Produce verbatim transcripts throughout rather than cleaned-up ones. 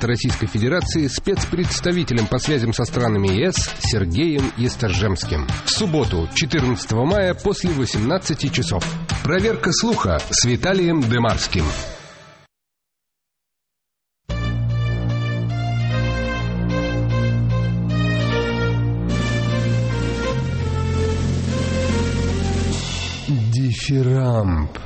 президента Российской Федерации спецпредставителем по связям со странами ЕС Сергеем Есторжемским. В субботу, четырнадцатого мая, после восемнадцати часов. Проверка слуха с Виталием Демарским. Дифирамб.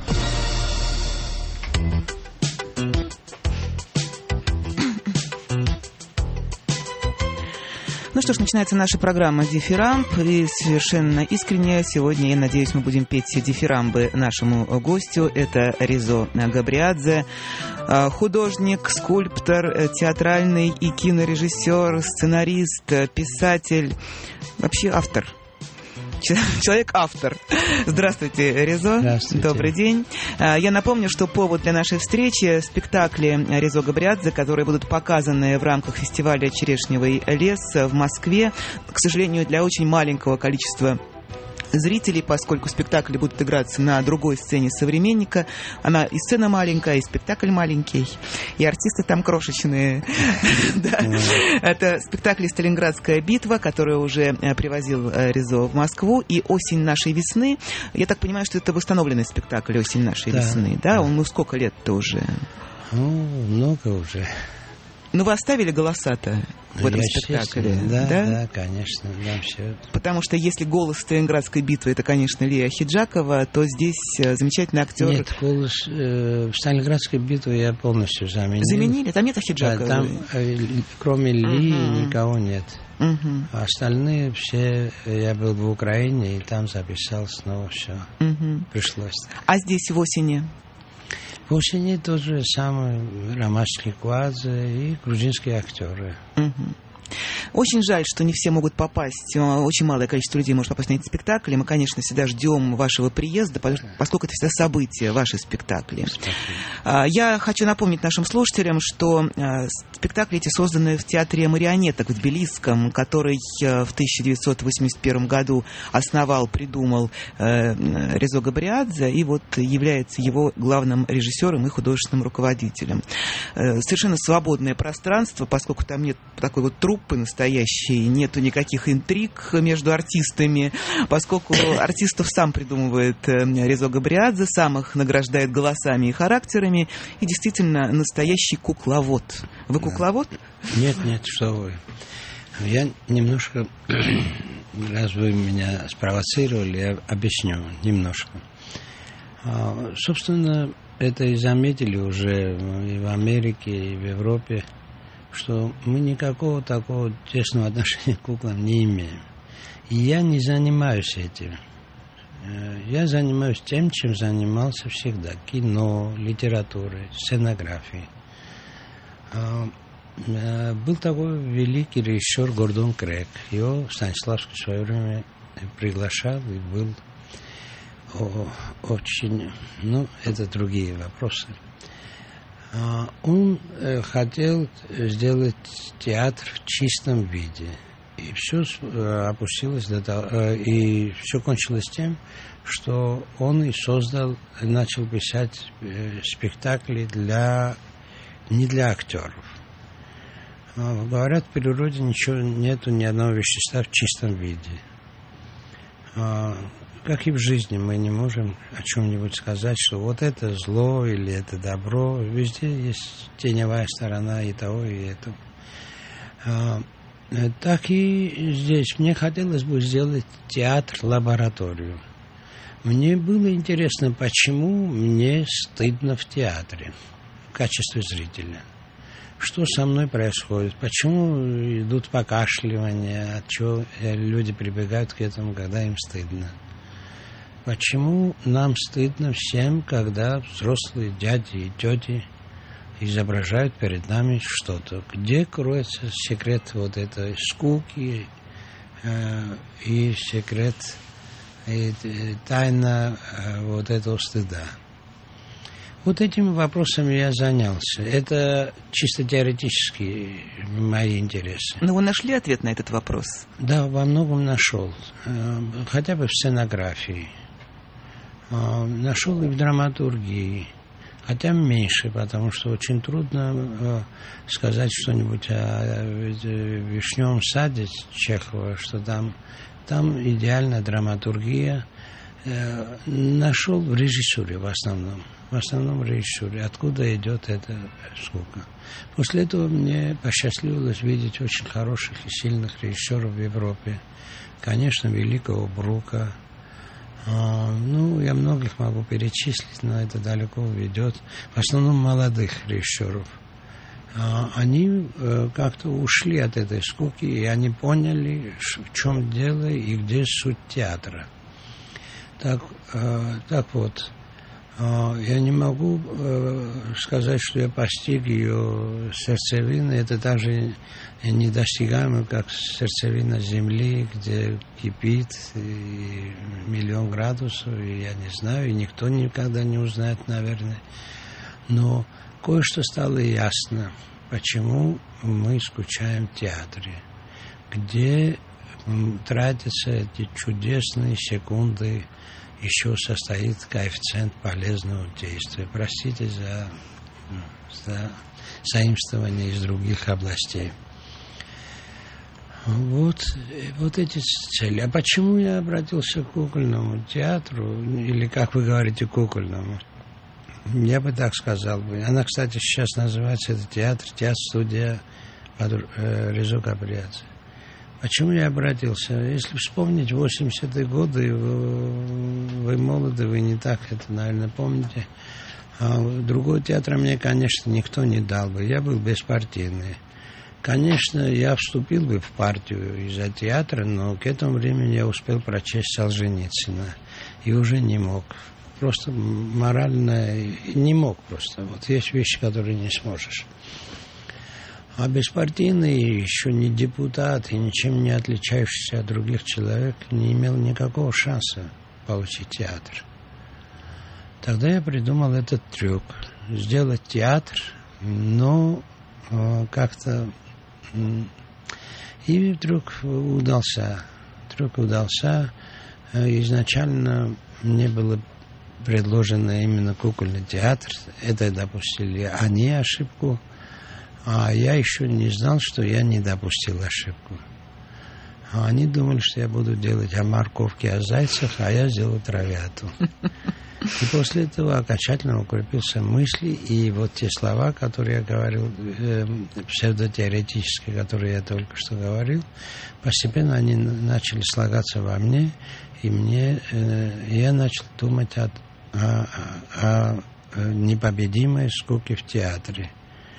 Ну что ж, начинается наша программа «Дифирамб», и совершенно искренне сегодня, я надеюсь, мы будем петь дифирамбы нашему гостю. Это Резо Габриадзе, художник, скульптор, театральный и кинорежиссер, сценарист, писатель, вообще автор. Человек-автор. Здравствуйте, Резо. Здравствуйте. Добрый день. Я напомню, что повод для нашей встречи — спектакли Резо Габриадзе, которые будут показаны в рамках фестиваля «Черешневый лес» в Москве. К сожалению, для очень маленького количества зрителей, поскольку спектакли будут играться на другой сцене «Современника». Она и сцена маленькая, и спектакль маленький, и артисты там крошечные. Это спектакль «Сталинградская битва», который уже привозил Резо в Москву, и «Осень нашей весны». Я так понимаю, что это восстановленный спектакль «Осень нашей весны», да? Он, ну, сколько лет-то уже? Ну, много уже. Ну, вы оставили голоса-то в этом спектакле? Да, да, да, конечно. Да, все. Потому что если голос Сталинградской битвы — это, конечно, Лия Хиджакова, то здесь замечательный актер. Нет, голос э, в Сталинградской битве я полностью заменил. Заменили? Там нет Хиджаковой? Да, там э, кроме Ли uh-huh. никого нет. Uh-huh. А остальные все, я был в Украине, и там записал снова все. Uh-huh. Пришлось. А здесь в осени? В осени тот же самый Ромаш Ликвадзе и грузинские актеры. Угу. Очень жаль, что не все могут попасть, очень малое количество людей может попасть на эти спектакли. Мы, конечно, всегда ждем вашего приезда, поскольку это всегда события, ваши спектакли. Спасибо. Я хочу напомнить нашим слушателям, что спектакли эти созданы в театре марионеток в Тбилисском, который в тысяча девятьсот восемьдесят первом году основал, придумал Резо Габриадзе и вот является его главным режиссером и художественным руководителем. Совершенно свободное пространство, поскольку там нет такой вот труппы настоящей, нету никаких интриг между артистами, поскольку артистов сам придумывает Резо Габриадзе, сам их награждает голосами и характерами, и действительно настоящий кукловод. Вы кукловод? Нет, нет, что вы. Я немножко, раз вы меня спровоцировали, я объясню немножко. Собственно, это и заметили уже и в Америке, и в Европе, что мы никакого такого тесного отношения к куклам не имеем. И я не занимаюсь этим. Я занимаюсь тем, чем занимался всегда. Кино, литературой, сценографией. Был такой великий режиссер Гордон Крэг. Его Станиславский в свое время приглашал и был очень... Ну, это другие вопросы. Он хотел сделать театр в чистом виде. И все опустилось до того, и все кончилось тем, что он и создал, начал писать спектакли для, не для актеров. Говорят, в природе ничего нету, ни одного вещества в чистом виде. Как и в жизни, мы не можем о чем-нибудь сказать, что вот это зло или это добро. Везде есть теневая сторона и того, и этого. А, так и здесь. Мне хотелось бы сделать театр-лабораторию. Мне было интересно, почему мне стыдно в театре в качестве зрителя. Что со мной происходит? Почему идут покашливания? От чего люди прибегают к этому, когда им стыдно? Почему нам стыдно всем, когда взрослые дяди и тети изображают перед нами что-то? Где кроется секрет вот этой скуки э, и секрет, и, и тайна э, вот этого стыда? Вот этими вопросами я занялся. Это чисто теоретически мои интересы. Но вы нашли ответ на этот вопрос? Да, во многом нашел. Э, хотя бы в сценографии. Нашел и в драматургии, Хотя меньше, потому что очень трудно э, сказать что-нибудь о, о «Вишневом саде» Чехова, что там, там идеальная драматургия. Э, нашел в режиссуре в основном. В основном в режиссуре. Откуда идет эта скука. После этого мне посчастливилось видеть очень хороших и сильных режиссеров в Европе. Конечно, великого Брука. А, ну, я многих могу перечислить, но это далеко уведет. В основном молодых режиссеров. А, они э, как-то ушли от этой скуки, и они поняли, в чем дело и где суть театра. Так, э, так вот, э, я не могу э, сказать, что я постиг ее сердцевины. Это также недостигаемо, как сердцевина Земли, где кипит и миллион градусов, и я не знаю, и никто никогда не узнает, наверное. Но кое-что стало ясно, почему мы скучаем в театре, где тратятся эти чудесные секунды, еще состоит коэффициент полезного действия. Простите за, за заимствование из других областей. Вот, вот эти цели. А почему я обратился к кукольному театру, или, как вы говорите, кукольному? Я бы так сказал бы. Она, кстати, сейчас называется это театр, театр-студия Резо Каприадзе. Почему я обратился? Если вспомнить восьмидесятые годы, вы, вы молоды, вы не так это, наверное, помните. А другого театра мне, конечно, никто не дал бы. Я был беспартийный. Конечно, я вступил бы в партию из-за театра, но к этому времени я успел прочесть Солженицына и уже не мог. Просто морально не мог просто. Вот есть вещи, которые не сможешь. А беспартийный, еще не депутат и ничем не отличающийся от других человек, не имел никакого шанса получить театр. Тогда я придумал этот трюк. Сделать театр, но э, как-то... И трюк удался. Трюк удался. Изначально мне было предложено именно кукольный театр. Это допустили они ошибку. А я еще не знал, что я не допустил ошибку. А они думали, что я буду делать о морковке, о зайцах, а я сделал травяту. И после этого окончательно укрепился мысли, и вот те слова, которые я говорил, э, псевдотеоретические, которые я только что говорил, постепенно они начали слагаться во мне, и мне, э, я начал думать о, о, о, о непобедимой скуке в театре.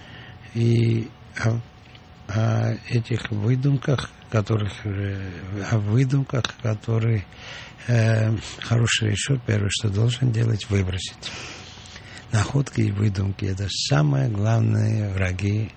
И о, о этих выдумках, которых, о выдумках, которые э, хороший режиссер, первое, что должен делать, выбросить. Находки и выдумки – это самые главные враги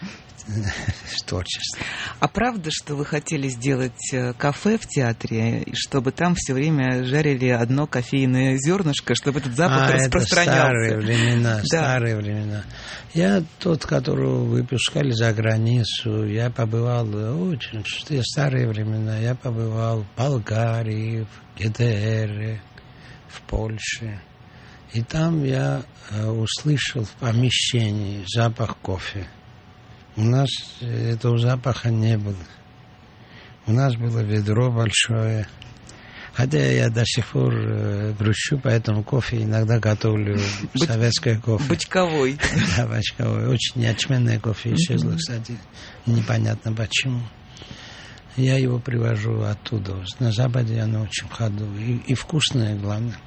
творчества. А правда, что вы хотели сделать кафе в театре, и чтобы там все время жарили одно кофейное зернышко, чтобы этот запах а, распространялся? Это старые времена, да. старые времена. Я тот, которого выпускали за границу, я побывал очень в старые времена. Я побывал в Болгарии, в ГДР, в Польше. И там я услышал в помещении запах кофе. У нас этого запаха не было. У нас было ведро большое. Хотя я до сих пор э, грущу, поэтому кофе иногда готовлю Быч... советское кофе. Бочковой. Да, бочковой. Очень ячменное кофе исчезло, кстати. Непонятно почему. Я его привожу оттуда. На Западе оно очень в ходу. И, и вкусное, главное.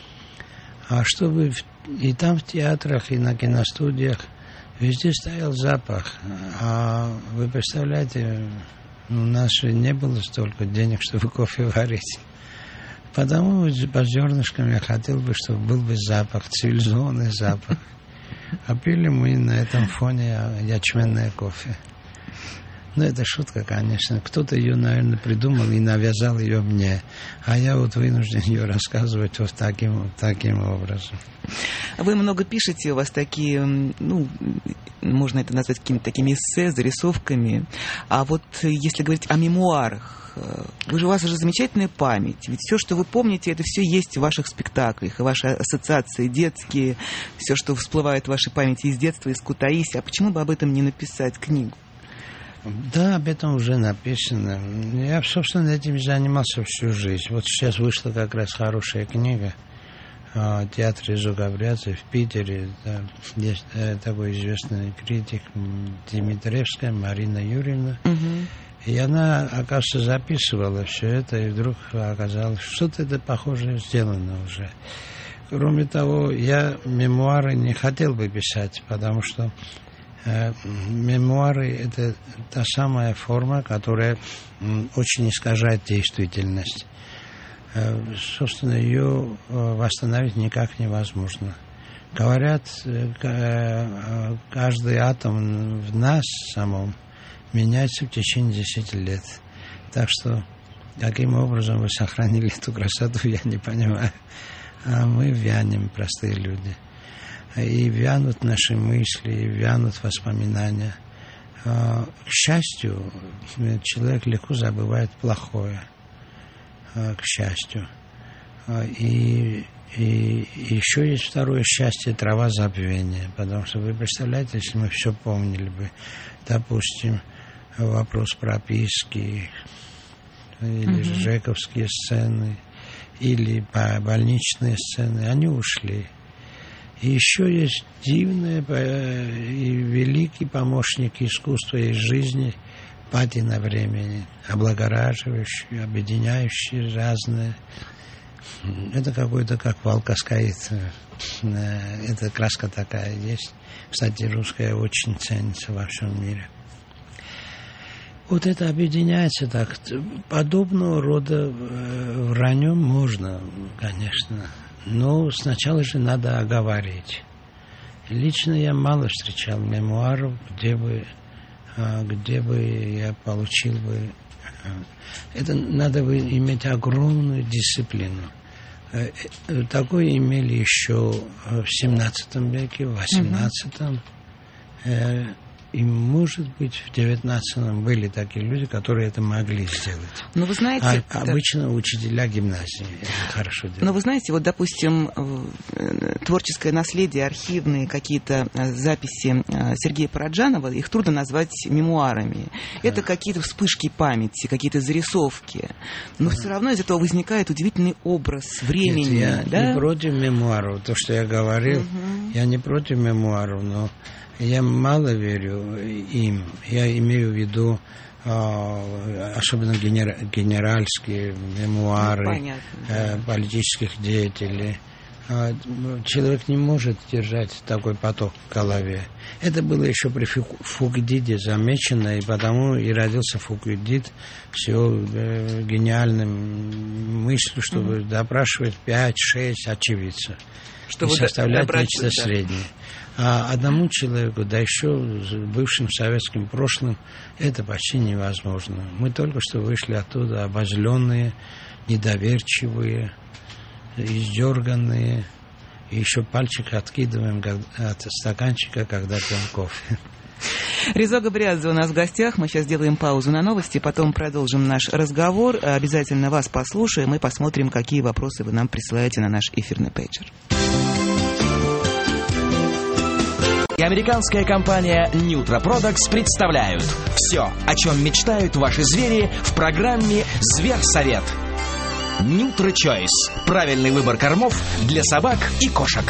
А чтобы и там в театрах, и на киностудиях везде стоял запах. А вы представляете, у нас же не было столько денег, чтобы кофе варить. Потому по зернышкам я хотел бы, чтобы был бы запах, цивилизованный запах. А пили мы на этом фоне ячменное кофе. Ну, это шутка, конечно. Кто-то ее, наверное, придумал и навязал ее мне. А я вот вынужден ее рассказывать вот таким, таким образом. Вы много пишете, у вас такие, ну, можно это назвать какими-то такими эссе, зарисовками. А вот если говорить о мемуарах, вы же, у вас уже замечательная память. Ведь все, что вы помните, это все есть в ваших спектаклях. И ваши ассоциации детские, все, что всплывает в вашей памяти из детства, из Кутаиси. А почему бы об этом не написать книгу? Да, об этом уже написано. Я, собственно, этим занимался всю жизнь. Вот сейчас вышла как раз хорошая книга о театре Зугаврядзе в Питере. Да, есть такой известный критик Дмитриевская Марина Юрьевна. Угу. И она, оказывается, записывала все это, и вдруг оказалось, что-то это похоже сделано уже. Кроме того, я мемуары не хотел бы писать, потому что мемуары – это та самая форма, которая очень искажает действительность. Собственно, ее восстановить никак невозможно. Говорят, каждый атом в нас самом меняется в течение десяти лет. Так что, каким образом вы сохранили эту красоту, я не понимаю. А мы вянем, простые люди. И вянут наши мысли, и вянут воспоминания. К счастью, человек легко забывает плохое. К счастью. И, и еще есть второе счастье — трава забвения. Потому что вы представляете, если мы все помнили бы, допустим, вопрос прописки, или mm-hmm. жековские сцены, или больничные сцены, они ушли. И еще есть дивный и великий помощник искусства и жизни патина времени, облагораживающий, объединяющий разные. Это какой-то как волкоскаид. Эта краска такая есть. Кстати, русская очень ценится во всем мире. Вот это объединяется так. Подобного рода враньем можно, конечно. Но сначала же надо оговорить. Лично я мало встречал мемуаров, где бы, где бы я получил бы... Это надо бы иметь огромную дисциплину. Такое имели еще в семнадцатом веке, в восемнадцатом. Mm-hmm. И, может быть, в девятнадцатом были такие люди, которые это могли сделать. Но вы знаете, а, обычно учителя гимназии это хорошо делают. Но вы знаете, вот, допустим, творческое наследие, архивные какие-то записи Сергея Параджанова, их трудно назвать мемуарами. Да. Это какие-то вспышки памяти, какие-то зарисовки. Но да. все равно из этого возникает удивительный образ времени. Нет, я да? не против мемуаров. То, что я говорил, угу. я не против мемуаров, но я мало верю им. Я имею в виду э, особенно генер, генеральские мемуары ну, э, политических деятелей. Э, человек не может держать такой поток в голове. Это было еще при Фукидиде замечено, и потому и родился Фукидид с его э, гениальным мыслью, чтобы mm-hmm. допрашивать пять-шесть очевидцев и составлять нечто среднее. А одному человеку, да еще с бывшим советским прошлым, это почти невозможно. Мы только что вышли оттуда обозленные, недоверчивые, издерганные, и еще пальчик откидываем от стаканчика, когда пьем кофе. Резо Габриадзе у нас в гостях. Мы сейчас сделаем паузу на новости, потом продолжим наш разговор. Обязательно вас послушаем и посмотрим, какие вопросы вы нам присылаете на наш эфирный пейджер. И американская компания Nutra Products представляют все, о чем мечтают ваши звери в программе «Зверсовет». Nutra Choice. Правильный выбор кормов для собак и кошек.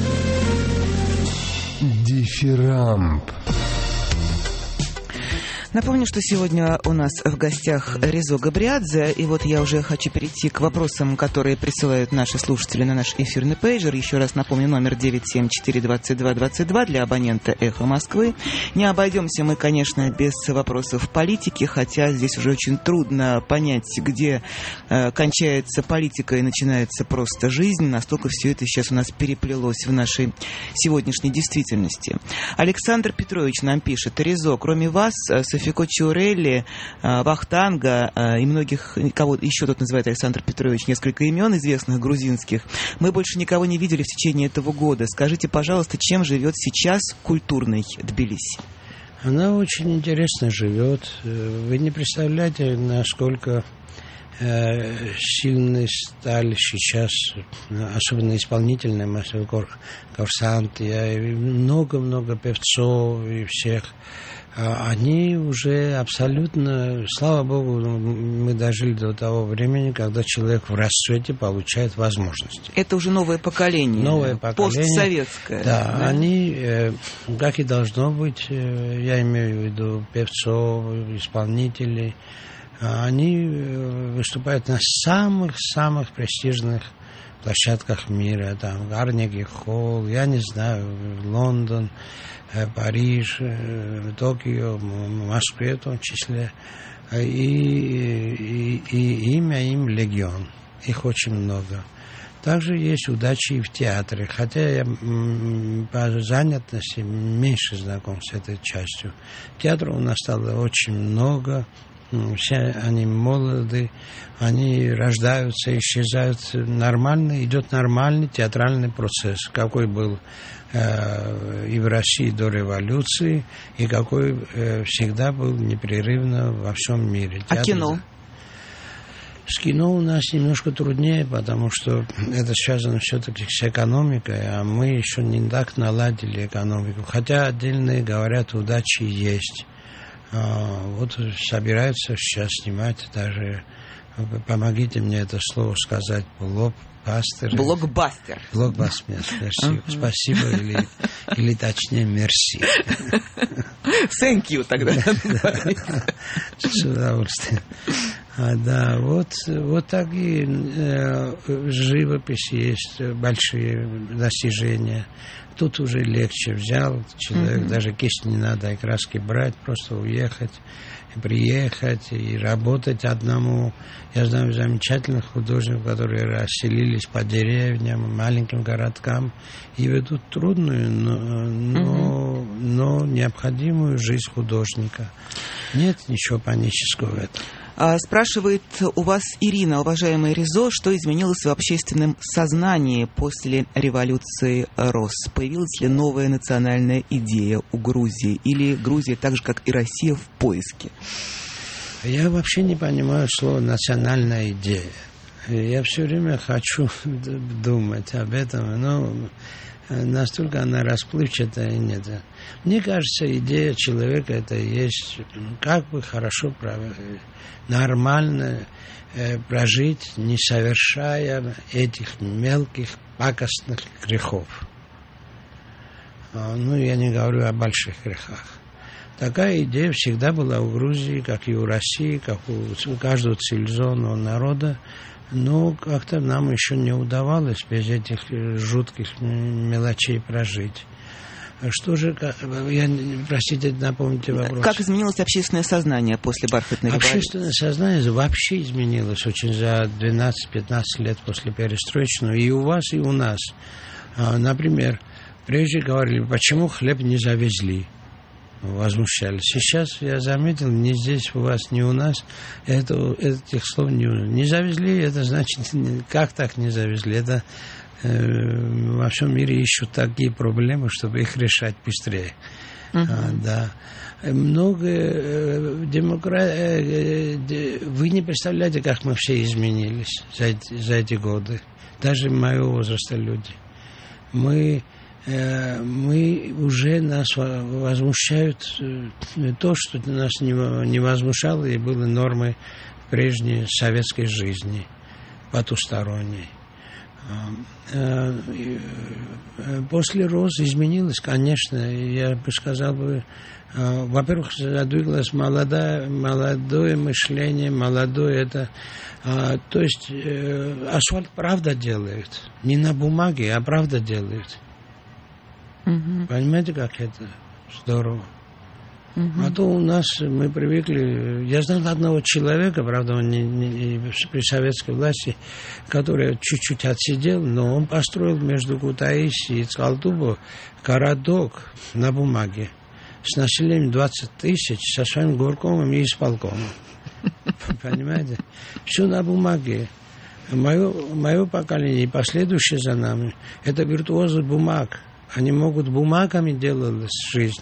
Дифирамб. Напомню, что сегодня у нас в гостях Резо Габриадзе, и вот я уже хочу перейти к вопросам, которые присылают наши слушатели на наш эфирный пейджер. Еще раз напомню, номер девять семь четыре двадцать два двадцать два для абонента «Эхо Москвы». Не обойдемся мы, конечно, без вопросов политики, хотя здесь уже очень трудно понять, где э, кончается политика и начинается просто жизнь. Настолько все это сейчас у нас переплелось в нашей сегодняшней действительности. Александр Петрович нам пишет: Резо, кроме вас, Софико Чиурелли, Вахтанга и многих, кого еще тут называет Александр Петрович, несколько имен известных грузинских, мы больше никого не видели в течение этого года. Скажите, пожалуйста, чем живет сейчас культурный Тбилиси? Она очень интересно живет. Вы не представляете, насколько сильны стали сейчас, особенно исполнительные массовые курсанты, много-много певцов и всех. Они уже абсолютно, слава богу, мы дожили до того времени, когда человек в расцвете получает возможности. Это уже новое поколение, новое поколение, постсоветское. Да, да, они, как и должно быть, я имею в виду певцов, исполнителей, они выступают на самых-самых престижных площадках мира, там Карнеги Холл, я не знаю, Лондон, Париж, Токио, Москве в том числе, и, и, и имя им легион, их очень много. Также есть удачи и в театре, хотя я по занятости меньше знаком с этой частью. Театра у нас стало очень много. Все они молоды, они рождаются, исчезают. Нормально, идет нормальный театральный процесс, какой был э, и в России до революции, и какой э, всегда был непрерывно во всем мире. А Театр... кино? С кино у нас немножко труднее, потому что это связано все-таки с экономикой, а мы еще не так наладили экономику. Хотя отдельные говорят, удачи есть. Вот собираются сейчас снимать даже, помогите мне это слово сказать, блокбастер. Блокбастер. Блокбастер, спасибо. Uh-huh. Спасибо или, или точнее, мерси. Thank you тогда. С удовольствием. А, да, вот, вот такие э, живопись есть, большие достижения. Тут уже легче взял человек, mm-hmm. даже кисть не надо и краски брать, просто уехать, приехать и работать одному. Я знаю замечательных художников, которые расселились по деревням, маленьким городкам и ведут трудную, но, но, mm-hmm. но необходимую жизнь художника. Нет ничего панического в этом. Спрашивает у вас Ирина: уважаемый Резо, что изменилось в общественном сознании после революции РОС? Появилась ли новая национальная идея у Грузии? Или Грузия, так же как и Россия, в поиске? Я вообще не понимаю слова «национальная идея». Я все время хочу думать об этом, но настолько она расплывчатая и нет. Мне кажется, идея человека это есть, как бы хорошо, нормально э, прожить, не совершая этих мелких пакостных грехов. А, ну, я не говорю о больших грехах. Такая идея всегда была у Грузии, как и у России, как у каждого цивилизованного народа. Но как-то нам еще не удавалось без этих жутких мелочей прожить. Что же, я, простите, напомните вопрос. Как изменилось общественное сознание после бархатной революции? Общественное сознание вообще изменилось очень за двенадцать-пятнадцать лет после перестроечного. И у вас, и у нас. Например, прежде говорили, почему хлеб не завезли? Возмущались. Сейчас я заметил, не здесь у вас, не у нас, это, этих слов не, не завезли, это значит, как так не завезли? Это э, во всем мире ищут такие проблемы, чтобы их решать быстрее. Uh-huh. А, да. Много э, демокра... э, э, вы не представляете, как мы все изменились за эти, за эти годы. Даже моего возраста люди. Мы мы уже нас возмущают то, что нас не возмущало и было нормой прежней советской жизни, потусторонней. После роз изменилось, конечно, я бы сказал бы, во-первых, задвигалось молодое, молодое мышление, молодое это, то есть асфальт правда делают, не на бумаге, а правда делают. Mm-hmm. Понимаете, как это здорово? Uh-huh. А то у нас мы привыкли... Я знал одного человека, правда, он не, не, при советской власти, который чуть-чуть отсидел, но он построил между Кутаиси и Цкалтубо городок на бумаге с населением двадцать тысяч, со своим горкомом и исполкомом. Понимаете? Все на бумаге. Мое, мое поколение и последующее за нами, это виртуозы бумаг. Они могут бумагами делать жизнь.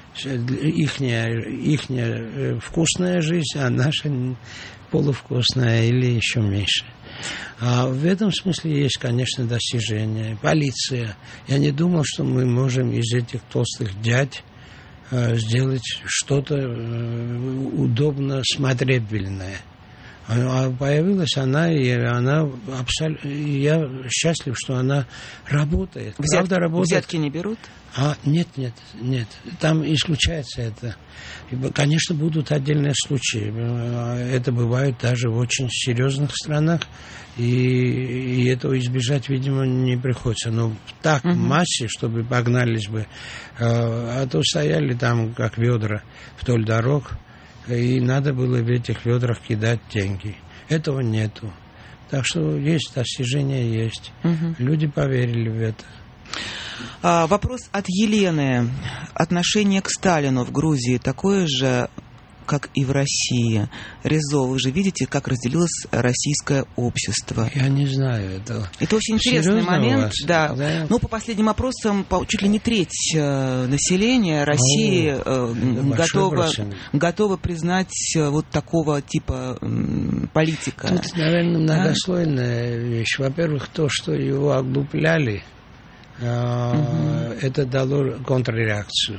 Ихняя, ихняя вкусная жизнь, а наша полувкусная или еще меньше. А в этом смысле есть, конечно, достижения. Полиция. Я не думал, что мы можем из этих толстых дядь э, сделать что-то э, удобно смотрибельное. А появилась она, и она абсолютно... Я счастлив, что она работает. Взят... Правда, работает. Взятки не берут? А, нет, нет, нет. Там исключается это. Конечно, будут отдельные случаи. Это бывает даже в очень серьезных странах. И, и этого избежать, видимо, не приходится. Но так в массе, чтобы погнались бы. А то стояли там, как ведра, вдоль дорог. И надо было в этих ведрах кидать деньги. Этого нету. Так что есть достижения, есть. Угу. Люди поверили в это. А, вопрос от Елены. Отношение к Сталину в Грузии такое же, как и в России. Резо, вы же видите, как разделилось российское общество. Я не знаю этого. Это очень интересный Серьезно момент. Да. Да. Ну, по последним опросам, по, чуть ли не треть э, населения России э, готова, готова признать э, вот такого типа э, политика. Тут, наверное, многослойная да? вещь. Во-первых, то, что его оглупляли, э, угу. это дало контрреакцию.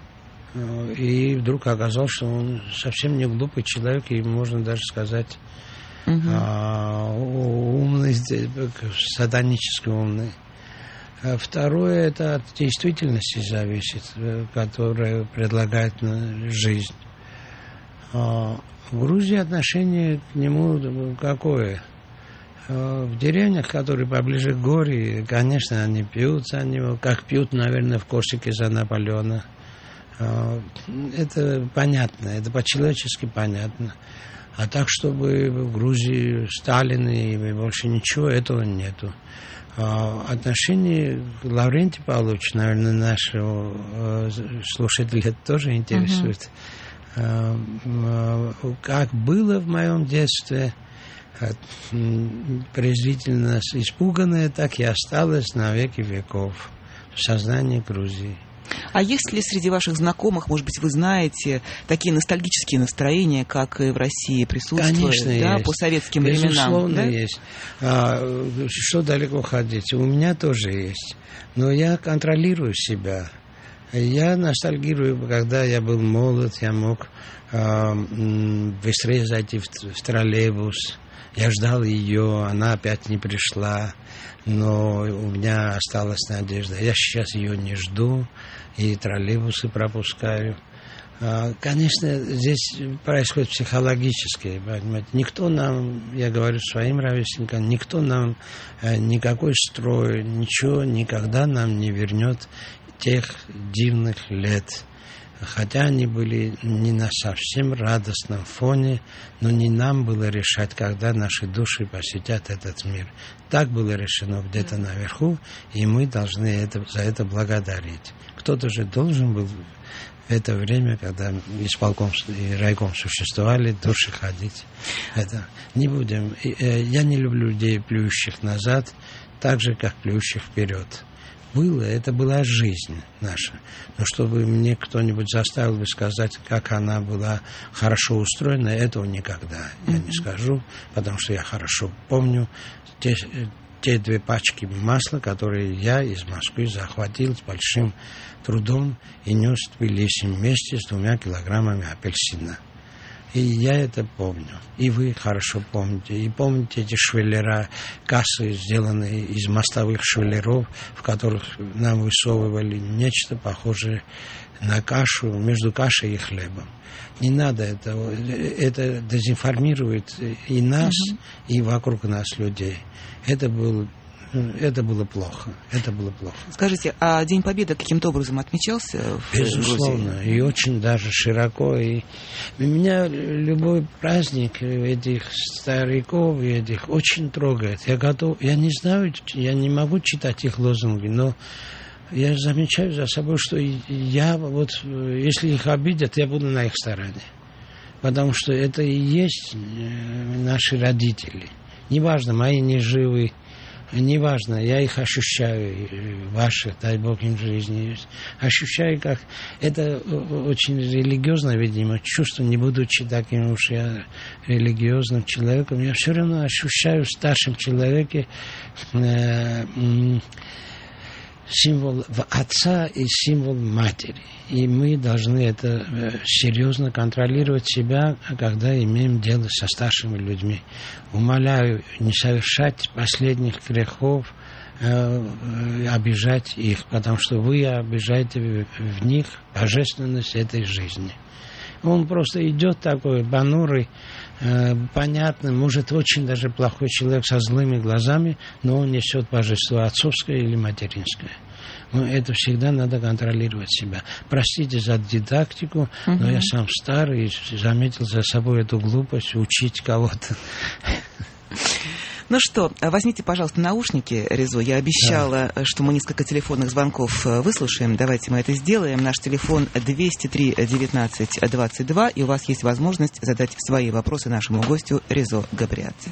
И вдруг оказалось, что он совсем не глупый человек, и можно даже сказать uh-huh. а, умный, сатанически умный. А второе, это от действительности зависит, которая предлагает жизнь. А, в Грузии отношение к нему какое? А, в деревнях, которые поближе к горе, конечно, они пьют за него, как пьют, наверное, в Корсике за Наполеона. Это понятно, это по-человечески понятно. А так, чтобы в Грузии Сталин и больше ничего, этого нету. Отношение к Лаврентию Павловичу, наверное, нашего слушателя тоже интересует. Uh-huh. Как было в моем детстве, презрительно испуганное, так и осталось на веки веков в сознании Грузии. А есть ли среди ваших знакомых, может быть, вы знаете, такие ностальгические настроения, как и в России присутствуют? Конечно, да, есть. По советским Безусловно, временам? Да? Есть. А, что далеко ходить? У меня тоже есть. Но я контролирую себя. Я ностальгирую, когда я был молод, я мог а, быстрее зайти в, в троллейбус. Я ждал ее, она опять не пришла, но у меня осталась надежда. Я сейчас ее не жду, и троллейбусы пропускаю. Конечно, здесь происходит психологически, понимаете. Никто нам, я говорю своим ровесникам, никто нам никакой строй, ничего никогда нам не вернет тех дивных лет. Хотя они были не на совсем радостном фоне, но не нам было решать, когда наши души посетят этот мир. Так было решено где-то наверху, и мы должны это, за это благодарить. Кто-то же должен был в это время, когда исполком и райком существовали, души ходить. Это не будем. Я не люблю людей, плюющих назад, так же, как плюющих вперед. Было, это была жизнь наша. Но чтобы мне кто-нибудь заставил бы сказать, как она была хорошо устроена, этого никогда я не скажу, потому что я хорошо помню те, те две пачки масла, которые я из Москвы захватил с большим трудом и нес в Тбилиси вместе с двумя килограммами апельсина. И я это помню. И вы хорошо помните. И помните эти швеллера, кассы, сделанные из мостовых швеллеров, в которых нам высовывали нечто похожее на кашу, между кашей и хлебом. Не надо этого. Это дезинформирует и нас, угу. и вокруг нас людей. Это было, это было плохо. Это было плохо. Скажите, а День Победы каким-то образом отмечался в Безусловно. Грузии? И очень даже широко. И меня любой праздник этих стариков, этих очень трогает. Я готов, я не знаю, я не могу читать их лозунги, но я замечаю за собой, что я вот, если их обидят, я буду на их стороне. Потому что это и есть наши родители. Неважно, мои не живы, неважно, я их ощущаю, ваши, дай Бог им жизни. Ощущаю, как это очень религиозно, видимо, чувство, не будучи таким уж я религиозным человеком, я все равно ощущаю в старшем человеке э, символ отца и символ матери. И мы должны это серьезно контролировать себя, когда имеем дело со старшими людьми. Умоляю не совершать последних грехов, э, обижать их, потому что вы обижаете в них божественность этой жизни. Он просто идет такой понурый, э, понятный, может, очень даже плохой человек со злыми глазами, но он несет божество отцовское или материнское. Но это всегда надо контролировать себя. Простите за дидактику, угу. но я сам старый и заметил за собой эту глупость учить кого-то. Ну что, возьмите, пожалуйста, наушники, Резо. Я обещала, да. что мы несколько телефонных звонков выслушаем. Давайте мы это сделаем. Наш телефон двести три девятнадцать двадцать два, и у вас есть возможность задать свои вопросы нашему гостю Резо Габриадзе.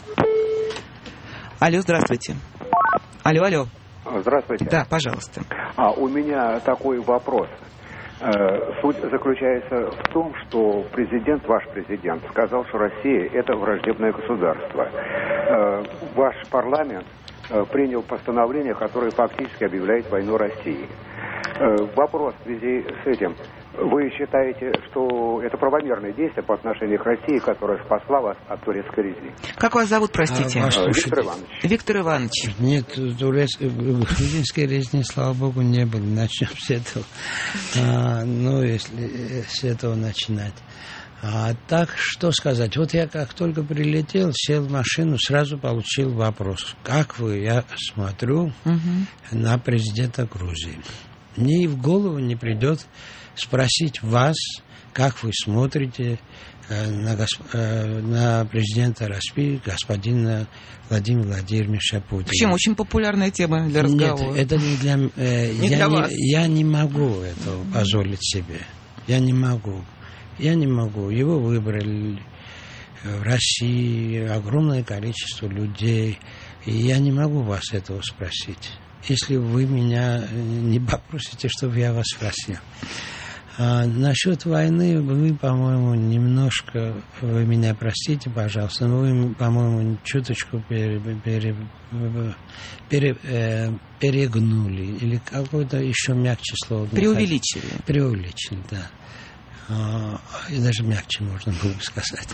Алло, здравствуйте. Алло, алло. Здравствуйте. Да, пожалуйста. А, у меня такой вопрос. Суть заключается в том, что президент, ваш президент, сказал, что Россия – это враждебное государство. Ваш парламент принял постановление, которое фактически объявляет войну России. Вопрос в связи с этим. Вы считаете, что это правомерное действие по отношению к России, которая спасла вас от турецкой резни? Как вас зовут, простите? А, Виктор Иванович. Виктор Иванович. Нет, турецкой, грузинской резни, слава богу, не было. Начнем с этого. А, ну, если с этого начинать. А так, что сказать? Вот я как только прилетел, сел в машину, сразу получил вопрос. Как вы, я смотрю, угу. на президента Грузии. Мне и в голову не придет спросить вас, как вы смотрите э, на, госп... э, на президента России, господина Владимира Владимировича Путина. Почему? Очень популярная тема для разговора. Нет, это не для... Э, не я, для не, вас. я не могу этого позволить себе. Я не могу. Я не могу. Его выбрали в России огромное количество людей. И я не могу вас этого спросить. Если вы меня не попросите, чтобы я вас спросил. А насчет войны вы, по-моему, немножко, вы меня простите, пожалуйста, но вы, по-моему, чуточку пере, пере, пере, э, перегнули. Или какое-то еще мягче слово. Преувеличили. Преувеличили, да. А, и даже мягче можно было бы сказать.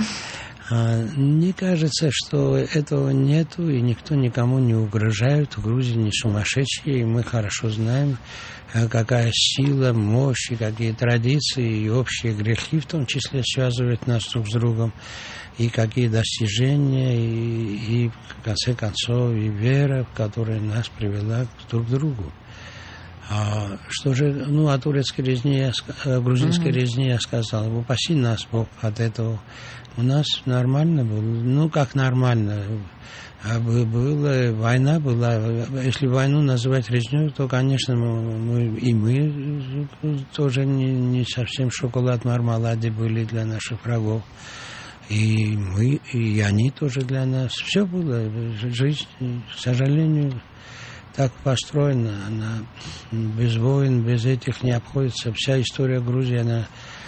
Мне кажется, что этого нету, и никто никому не угрожает. В Грузии не сумасшедшие, и мы хорошо знаем, какая сила, мощь, и какие традиции, и общие грехи, в том числе, связывают нас друг с другом, и какие достижения, и, и в конце концов, и вера, которая нас привела друг к другу. А что же, ну, о турецкой резне, о грузинской mm-hmm. резне я сказал, упаси нас Бог от этого. У нас нормально было, ну, как нормально, было, война была, если войну называть резней, то, конечно, мы, мы, и мы тоже не, не совсем шоколад-мармеладе были для наших врагов. И мы, и они тоже для нас. Все было, жизнь, к сожалению, так построена, она без войн, без этих не обходится. Вся история Грузии, она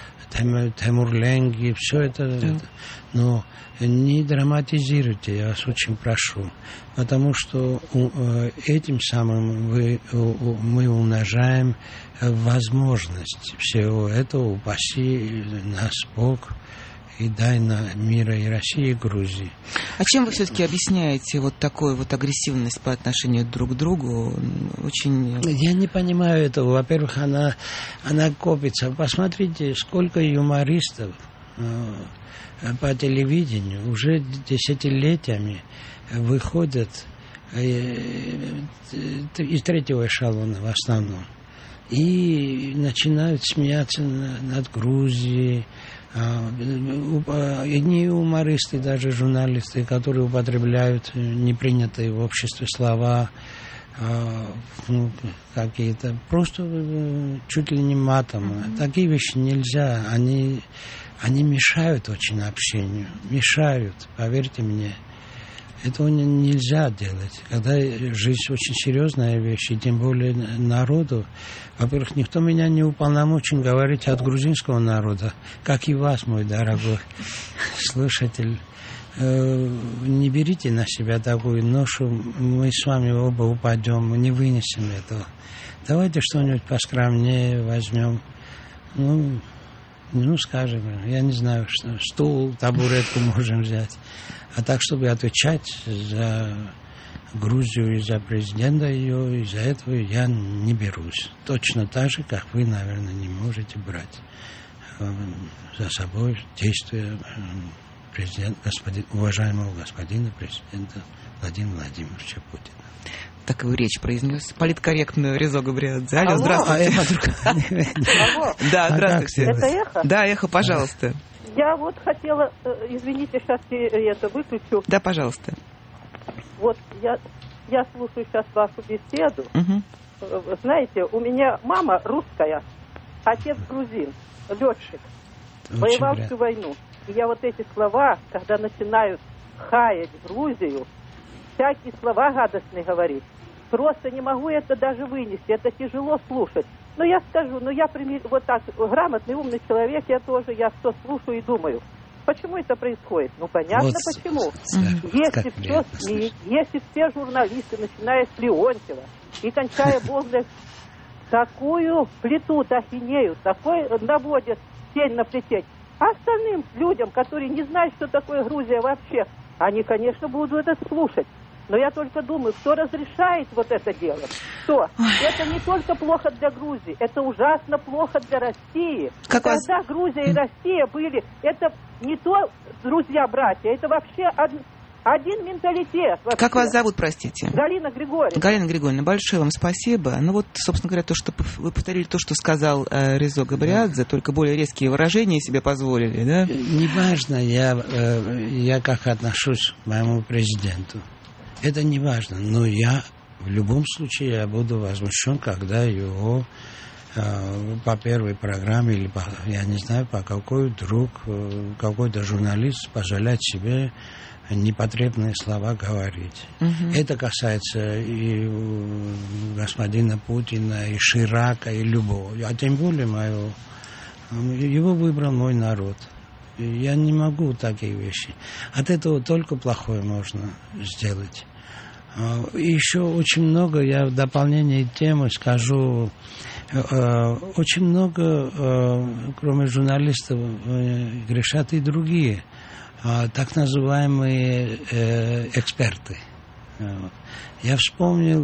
Темурленги, все это, mm. это. Но не драматизируйте, я вас очень прошу. Потому что этим самым вы, мы умножаем возможность всего этого, упаси нас Бог. и тайна мира и России, и Грузии. А чем вы все-таки объясняете вот такую вот агрессивность по отношению друг к другу? Очень... Я не понимаю этого. Во-первых, она, она копится. Посмотрите, сколько юмористов э, по телевидению уже десятилетиями выходят э, из третьего эшелона в основном. И начинают смеяться над Грузией. Одни юмористы, даже журналисты, которые употребляют непринятые в обществе слова, ну, какие-то, просто чуть ли не матом. Mm-hmm. Такие вещи нельзя. Они, они мешают очень общению. Мешают, поверьте мне. Этого нельзя делать. Когда жизнь очень серьезная вещь, и тем более народу. Во-первых, никто меня не уполномочен говорить от грузинского народа, как и вас, мой дорогой слушатель. Не берите на себя такую ношу, мы с вами оба упадем, мы не вынесем этого. Давайте что-нибудь поскромнее возьмем. Ну, ну, скажем, я не знаю, что стул, табуретку можем взять. А так, чтобы отвечать за Грузию и за президента ее, и за этого я не берусь. Точно так же, как вы, наверное, не можете брать за собой действия президента, господин, уважаемого господина президента Владимира Владимировича Путина. Так его речь произнес. Политкорректную Резо Габриадзе. Алло, здравствуйте. Алло. Да, здравствуйте. Это эхо? Да, эхо, пожалуйста. Я вот хотела, извините, сейчас я это выключу. Да, пожалуйста. Вот я, я слушаю сейчас вашу беседу. Угу. Знаете, у меня мама русская, отец грузин, летчик, воевал всю войну. И я вот эти слова, когда начинают хаять Грузию, всякие слова гадостные говорить, просто не могу это даже вынести, это тяжело слушать. Но я скажу, ну я пример, вот так, грамотный, умный человек, я тоже, я все слушаю и думаю, почему это происходит? Ну понятно вот, почему. Mm-hmm. Если все СМИ, если все журналисты, начиная с Леонтьева и кончая Богдой, такую плетут ахинею, такой наводят тень на плетень, а остальным людям, которые не знают, что такое Грузия вообще, они, конечно, будут это слушать. Но я только думаю, кто разрешает вот это делать? Кто? Это не только плохо для Грузии, это ужасно плохо для России. Как Когда вас... Грузия и Россия были, это не то друзья-братья, это вообще од... один менталитет. Вообще. Как вас зовут, простите? Галина Григорьевна. Галина Григорьевна, большое вам спасибо. Ну вот, собственно говоря, то, что вы повторили то, что сказал э, Резо Габриадзе, только более резкие выражения себе позволили, да? Неважно, я, э, я как отношусь к моему президенту. Это не важно, но я в любом случае я буду возмущен, когда его э, по первой программе или по, я не знаю, по какой вдруг э, какой-то журналист позволяет себе непотребные слова говорить. Uh-huh. Это касается и господина Путина, и Ширака, и любого. А тем более моего. Его выбрал мой народ. Я не могу такие вещи. От этого только плохое можно сделать. И еще очень много, я в дополнение темы скажу, очень много, кроме журналистов, грешат и другие, так называемые эксперты. Я вспомнил,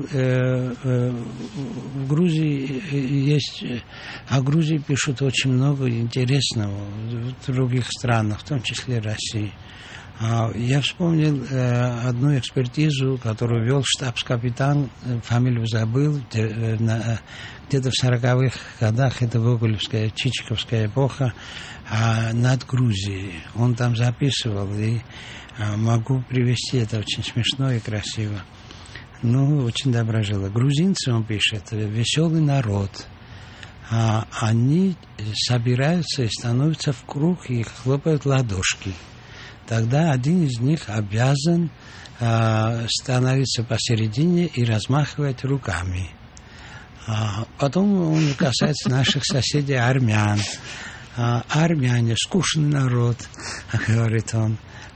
в Грузии есть, о Грузии пишут очень много интересного в других странах, в том числе России. Я вспомнил одну экспертизу, которую вел штабс-капитан, фамилию забыл, где-то в сороковых годах, это Гоголевская, Чичиковская эпоха, над Грузией. Он там записывал, и могу привести, это очень смешно и красиво. Ну, очень доброжило. Грузинцы, он пишет, веселый народ. А они собираются и становятся в круг и хлопают ладошки. Тогда один из них обязан а, становиться посередине и размахивать руками. А потом он касается наших соседей армян. А, армяне скучный народ, говорит он.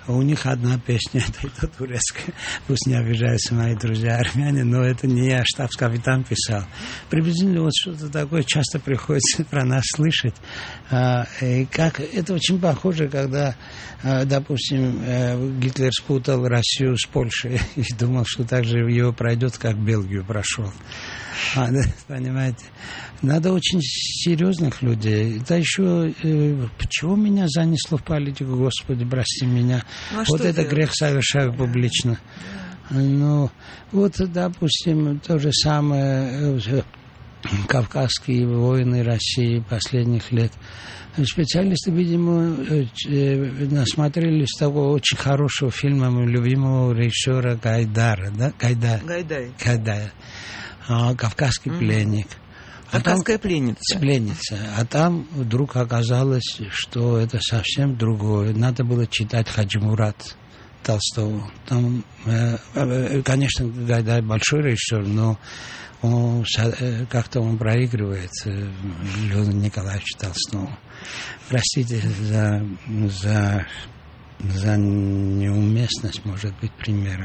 У них одна песня, это, это турецкая. Пусть не обижаются мои друзья армяне, но это не я, штабс-капитан писал. Приблизительно вот что-то такое часто приходится про нас слышать. И как, это очень похоже, когда, допустим, Гитлер спутал Россию с Польшей и думал, что так же его пройдет, как Бельгию прошел. А, да, понимаете? Надо очень серьезных людей. Это еще... Э, почему меня занесло в политику, Господи, прости меня. Ну, а вот это делать? Грех совершаю публично. Да. Ну, вот, допустим, то же самое... Э, Кавказские войны России последних лет. Специалисты, видимо, насмотрелись такого очень хорошего фильма любимого режиссера Гайдара, да? Гайда. Гайдай. Гайдая. А, «Кавказский mm-hmm. пленник». А «Кавказская там, пленница». Пленница. А там вдруг оказалось, что это совсем другое. Надо было читать Хаджимурат Толстого. Там, э, конечно, Гайдай большой режиссер, но он, как-то он проигрывает Льву Николаевичу Толстому. Простите за, за, за неуместность, может быть, примера.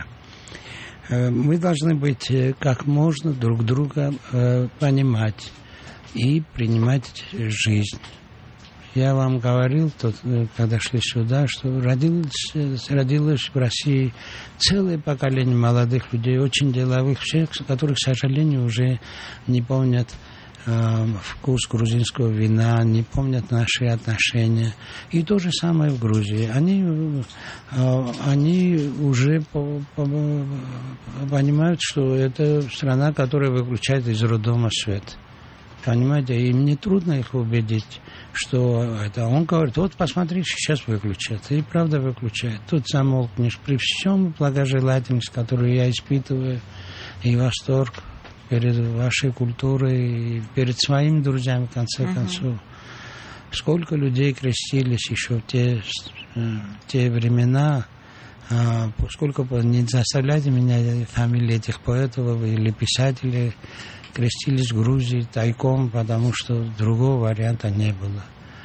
Мы должны быть как можно друг друга понимать и принимать жизнь. Я вам говорил, тот, когда шли сюда, что родилось, родилось в России целое поколение молодых людей, очень деловых, которые, к сожалению, уже не помнят э, вкус грузинского вина, не помнят наши отношения. И то же самое в Грузии. Они, э, они уже по, по, понимают, что это страна, которая выключает из роддома свет. Понимаете, и мне трудно их убедить, что это. Он говорит, вот посмотри, сейчас выключат. И правда выключает. Тут замолкнешь. При всем благожелательности, которую я испытываю, и восторг перед вашей культурой, и перед своими друзьями, в конце uh-huh. концов. Сколько людей крестились еще в те, в те времена. А, сколько, не заставляйте меня фамилии этих поэтов или писателей, крестились в Грузии тайком, потому что другого варианта не было.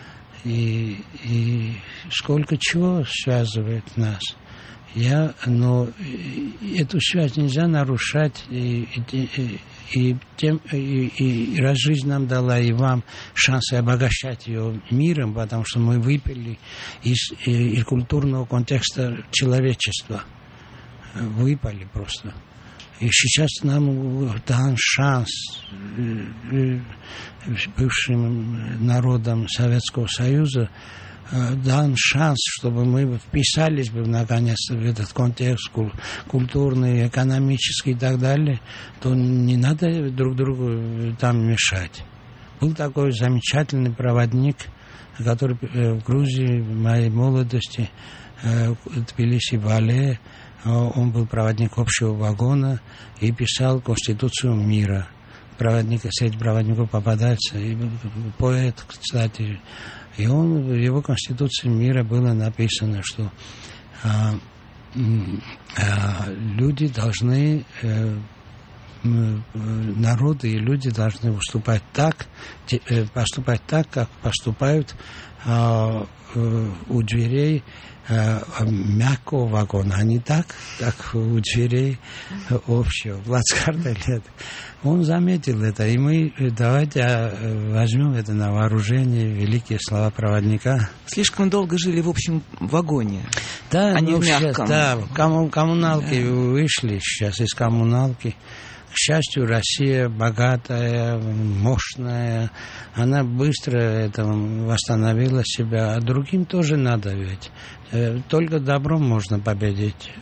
И, и сколько чего связывает нас. Я, но эту связь нельзя нарушать, и, и, и, тем, и, и раз жизнь нам дала и вам шансы обогащать ее миром, потому что мы выпили из, из культурного контекста человечества. Выпали просто. И сейчас нам дан шанс бывшим народам Советского Союза, дан шанс, чтобы мы вписались бы наконец-то в этот контекст культурный, экономический и так далее, то не надо друг другу там мешать. Был такой замечательный проводник, который в Грузии в моей молодости, в Тбилиси-Вале, он был проводник общего вагона и писал Конституцию мира. Проводник, среди проводников попадается и поэт, кстати. И он, в его Конституции мира было написано, что а, а, люди должны, э, народы и люди должны выступать так, э, поступать так, как поступают а, э, у дверей мягкого вагона, а не так, как у дверей общего плацкарта. Он заметил это, и мы давайте возьмем это на вооружение, великие слова проводника. Слишком долго жили в общем вагоне, да, а не ну, в мягком. Сейчас, да, кому, коммуналки да. Вышли сейчас из коммуналки. К счастью, Россия богатая, мощная, она быстро это, восстановила себя, а другим тоже надо ведь. Только добром можно победить.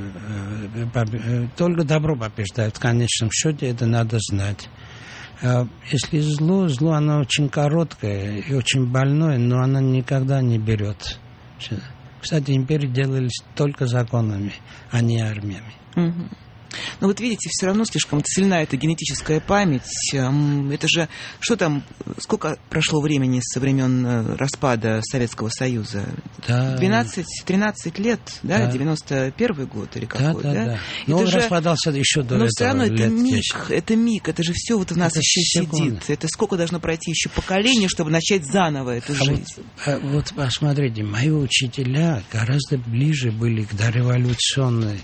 Только добро побеждает в конечном счете, это надо знать. Если зло, зло, оно очень короткое и очень больное, но оно никогда не берет. Кстати, империи делались только законами, а не армиями. Угу. Но вот видите, все равно слишком сильна эта генетическая память. Это же, что там, сколько прошло времени со времен распада Советского Союза? Да. двенадцать-тринадцать лет, да? да? девяносто первый год или какой, да? Да, да. да. Но он же... распадался еще до Но этого. Но все равно это миг, десять. это миг, это же все вот в нас это еще секунды. сидит. Это сколько должно пройти еще поколений, чтобы начать заново эту а жизнь? Вот, вот посмотрите, мои учителя гораздо ближе были к дореволюционной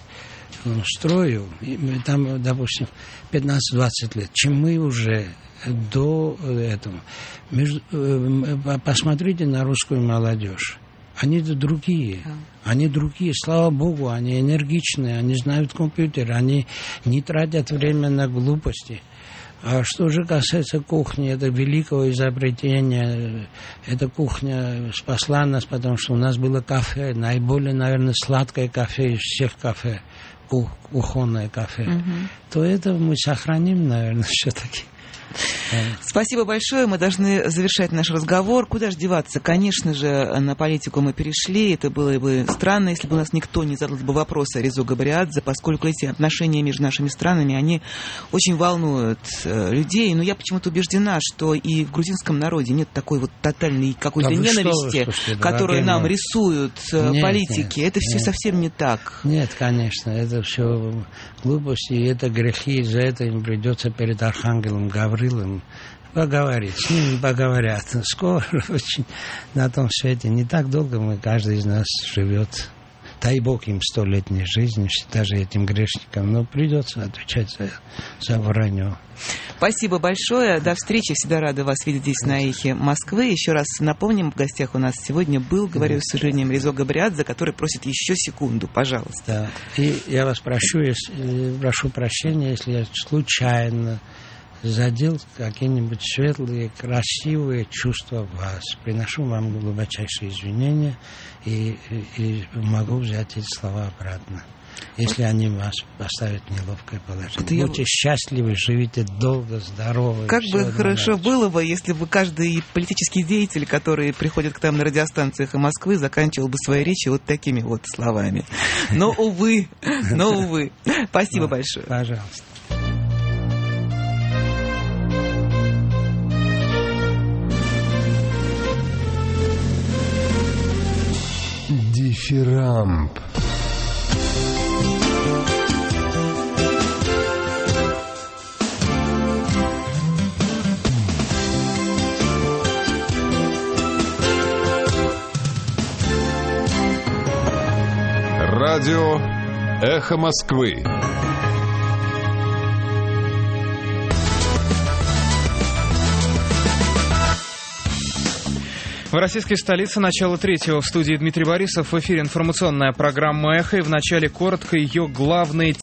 строю, там, допустим, пятнадцать-двадцать лет, чем мы уже до этого. Между, посмотрите на русскую молодежь. Они другие. Они другие. Слава Богу, они энергичные, они знают компьютер, они не тратят время на глупости. А что же касается кухни, это великого изобретения. Эта кухня спасла нас, потому что у нас было кафе, наиболее, наверное, сладкое кафе из всех кафе, кухонное кафе. Mm-hmm. То это мы сохраним, наверное, все-таки. Спасибо большое. Мы должны завершать наш разговор. Куда же деваться? Конечно же, на политику мы перешли. Это было бы странно, если бы у нас никто не задал бы вопроса о Резо Габриадзе, поскольку эти отношения между нашими странами, они очень волнуют людей. Но я почему-то убеждена, что и в грузинском народе нет такой вот тотальной какой-то да ненависти, что, что, которую нам рисуют нет, политики. Нет, это все нет. совсем не так. Нет, конечно. Это все глупости, и это грехи. За это им придется перед Архангелом Гавриилом поговорить, с ними поговорят. Скоро очень на том свете. Не так долго мы, каждый из нас живет. Дай Бог им столетней жизни, даже этим грешникам. Но придется отвечать за, за вранье. Спасибо большое. До встречи. Всегда рада вас видеть здесь на Эхе Москвы. Еще раз напомним, в гостях у нас сегодня был, говорю с сожалением, Резо Габриадзе, который просит еще секунду. Пожалуйста. Да. И я вас прошу, если, прошу прощения, если я случайно задел какие-нибудь светлые, красивые чувства в вас. Приношу вам глубочайшие извинения и, и, и могу взять эти слова обратно, если они вас поставят в неловкое положение. Будьте я... счастливы, живите долго, здоровы. Как бы хорошо было бы, если бы каждый политический деятель, который приходит к нам на радиостанциях Москвы, заканчивал бы свои речи вот такими вот словами. Но, увы, но, увы. Спасибо большое. Пожалуйста. Дифирамб. Радио «Эхо Москвы». В российской столице начало третьего. В студии Дмитрий Борисов. В эфире информационная программа «Эхо». И в начале коротко ее главные